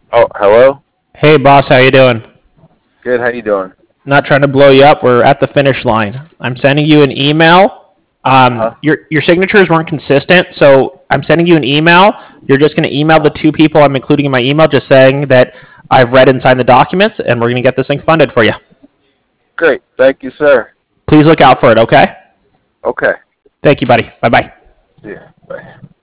Oh, hello. Hey boss, how you doing? Good. How you doing? Not trying to blow you up. We're at the finish line. I'm sending you an email. Huh? Your signatures weren't consistent, so I'm sending you an email. You're just going to email the two people I'm including in my email, just saying that I've read and signed the documents, and we're going to get this thing funded for you. Great. Thank you, sir. Please look out for it, okay? Okay. Thank you, buddy. Bye bye. Yeah. Bye.